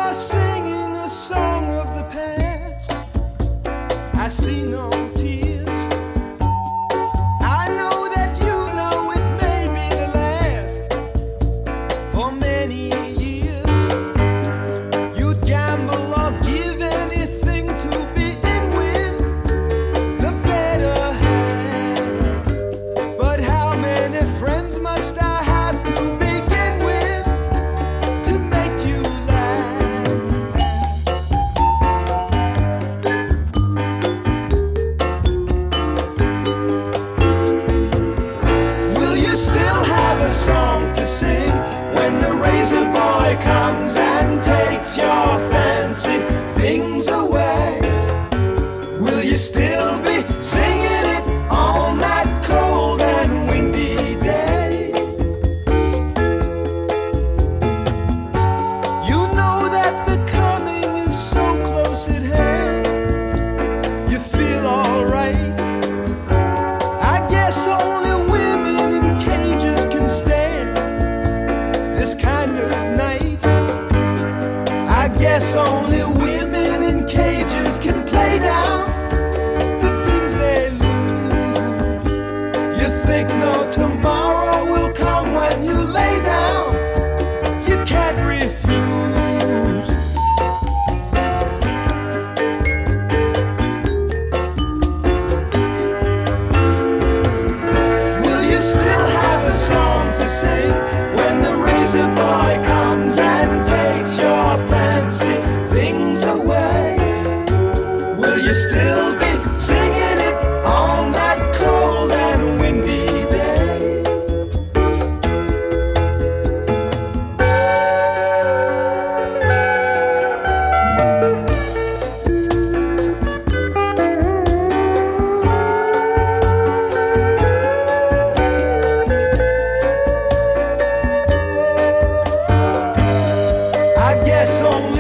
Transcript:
are singing a song of the past. I see no tears. I know that you know it may be the last for many years. You'd gamble or give anything to be in with the better half. But how many friends must I have to begin with to make you laugh? Will you still have a song to sing when the razor boy comes and takes your fancy things away? Will you still be singing it on that cold and windy day? You know that the coming is so close at hand. You feel alright. I guess only women in cages can stand this kind of night. I guess only women in cages can play down the things they lose. You think no tomorrow will come when you lay down. You can't refuse. Will you still have a song to sing when the razor boy comes and takes your fancy things away? Will you still be singing it on that cold and windy day? I guess only